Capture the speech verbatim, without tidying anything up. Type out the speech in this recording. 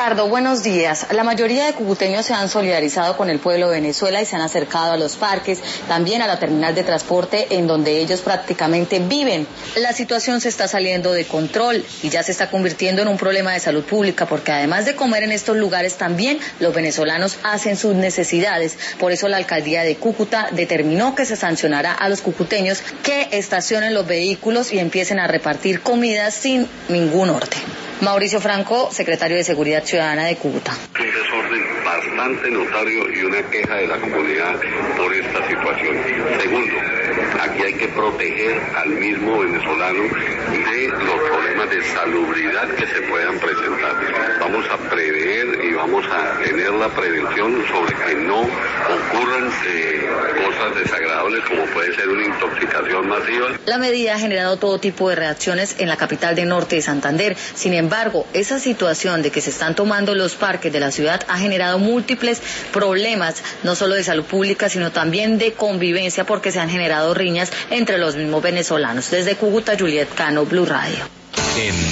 Ricardo, buenos días. La mayoría de cucuteños se han solidarizado con el pueblo de Venezuela y se han acercado a los parques, también a la terminal de transporte en donde ellos prácticamente viven. La situación se está saliendo de control y ya se está convirtiendo en un problema de salud pública, porque además de comer en estos lugares también los venezolanos hacen sus necesidades. Por eso la alcaldía de Cúcuta determinó que se sancionará a los cucuteños que estacionen los vehículos y empiecen a repartir comida sin ningún orden. Mauricio Franco, secretario de Seguridad Ciudadana de Cúcuta. Un desorden bastante notorio y una queja de la comunidad por esta situación. Segundo, aquí hay que proteger al mismo venezolano de los problemas de salubridad que se puedan presentar. Vamos a prever y vamos a tener la prevención sobre que no ocurran eh, cosas desagradables como puede ser una intoxicación masiva. La medida ha generado todo tipo de reacciones en la capital de Norte de Santander. Sin embargo, Sin embargo, esa situación de que se están tomando los parques de la ciudad ha generado múltiples problemas, no solo de salud pública, sino también de convivencia, porque se han generado riñas entre los mismos venezolanos. Desde Cúcuta, Juliet Cano, Blue Radio. En